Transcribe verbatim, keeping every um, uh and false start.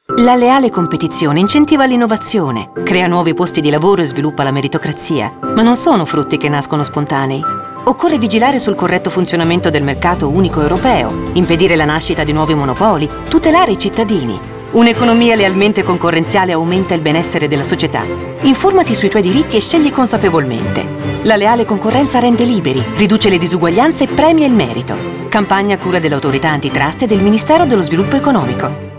La leale competizione incentiva l'innovazione, crea nuovi posti di lavoro e sviluppa la meritocrazia, ma non sono frutti che nascono spontanei. Occorre vigilare sul corretto funzionamento del mercato unico europeo, impedire la nascita di nuovi monopoli, tutelare i cittadini. Un'economia lealmente concorrenziale aumenta il benessere della società. Informati sui tuoi diritti e scegli consapevolmente. La leale concorrenza rende liberi, riduce le disuguaglianze e premia il merito. Campagna a cura dell'Autorità Antitrust e del Ministero dello Sviluppo Economico.